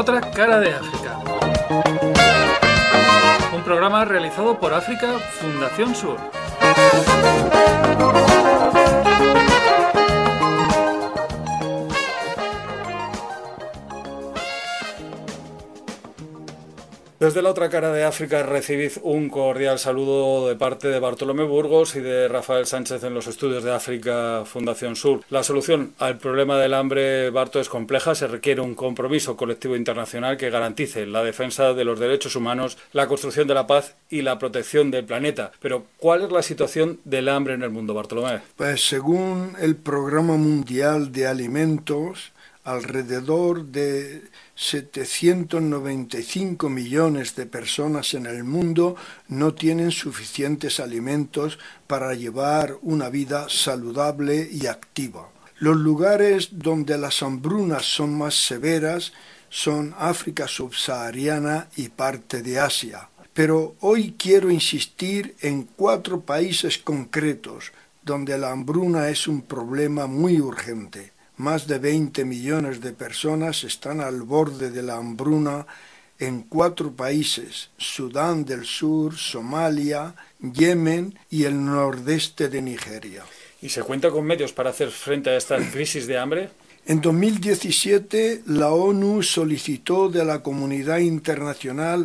La otra cara de África. Un programa realizado por África Fundación Sur. Desde la otra cara de África recibid un cordial saludo de parte de Bartolomé Burgos y de Rafael Sánchez en los estudios de África Fundación Sur. La solución al problema del hambre, Barto, es compleja. Se requiere un compromiso colectivo internacional que garantice la defensa de los derechos humanos, la construcción de la paz y la protección del planeta. Pero, ¿cuál es la situación del hambre en el mundo, Bartolomé? Pues según el Programa Mundial de Alimentos, alrededor de 795 millones de personas en el mundo no tienen suficientes alimentos para llevar una vida saludable y activa. Los lugares donde las hambrunas son más severas son África subsahariana y parte de Asia. Pero hoy quiero insistir en 4 países concretos donde la hambruna es un problema muy urgente. Más de 20 millones de personas están al borde de la hambruna en 4 países: Sudán del Sur, Somalia, Yemen y el nordeste de Nigeria. ¿Y se cuenta con medios para hacer frente a esta crisis de hambre? En 2017, la ONU solicitó de la comunidad internacional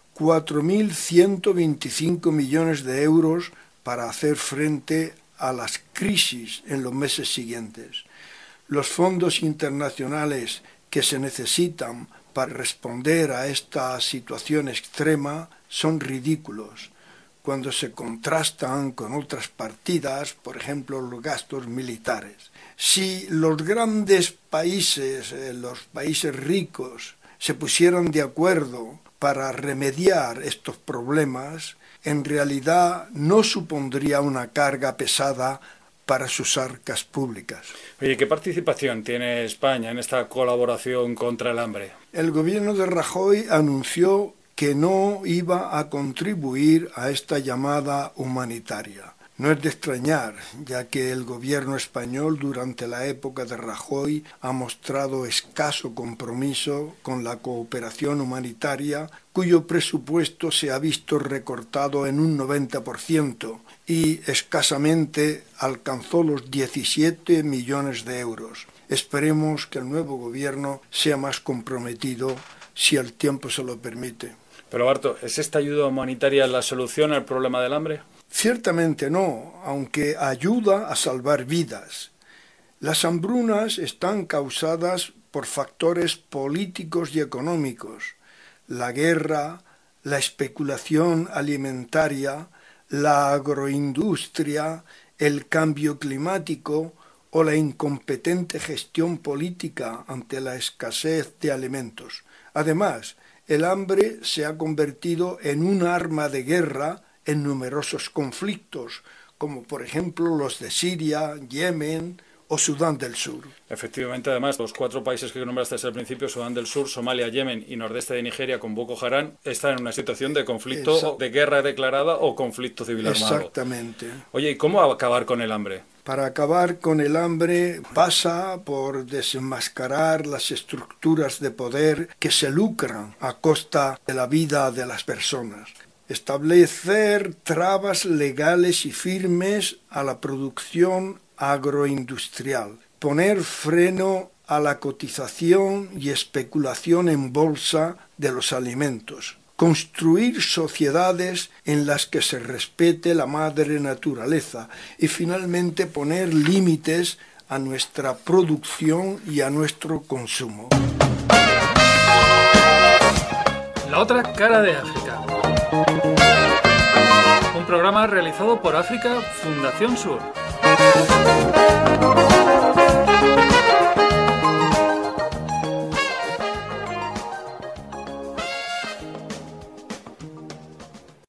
4.125 millones de euros para hacer frente a las crisis en los meses siguientes. Los fondos internacionales que se necesitan para responder a esta situación extrema son ridículos cuando se contrastan con otras partidas, por ejemplo, los gastos militares. Si los grandes países, los países ricos, se pusieran de acuerdo para remediar estos problemas, en realidad no supondría una carga pesada para sus arcas públicas. Oye, ¿qué participación tiene España en esta colaboración contra el hambre? El gobierno de Rajoy anunció que no iba a contribuir a esta llamada humanitaria. No es de extrañar, ya que el gobierno español durante la época de Rajoy ha mostrado escaso compromiso con la cooperación humanitaria, cuyo presupuesto se ha visto recortado en un 90% y escasamente alcanzó los 17 millones de euros. Esperemos que el nuevo gobierno sea más comprometido si el tiempo se lo permite. Pero Barto, ¿es esta ayuda humanitaria la solución al problema del hambre? Ciertamente no, aunque ayuda a salvar vidas. Las hambrunas están causadas por factores políticos y económicos: la guerra, la especulación alimentaria, la agroindustria, el cambio climático o la incompetente gestión política ante la escasez de alimentos. Además, el hambre se ha convertido en un arma de guerra en numerosos conflictos, como por ejemplo los de Siria, Yemen o Sudán del Sur. Efectivamente, además, los 4 países que nombraste al principio, Sudán del Sur, Somalia, Yemen y nordeste de Nigeria con Boko Haram, están en una situación de conflicto, de guerra declarada o conflicto civil armado. Exactamente. Oye, ¿y cómo acabar con el hambre? Para acabar con el hambre pasa por desenmascarar las estructuras de poder que se lucran a costa de la vida de las personas. Establecer trabas legales y firmes a la producción agroindustrial. Poner freno a la cotización y especulación en bolsa de los alimentos. Construir sociedades en las que se respete la madre naturaleza y finalmente poner límites a nuestra producción y a nuestro consumo. La otra cara de África. Un programa realizado por África Fundación Sur.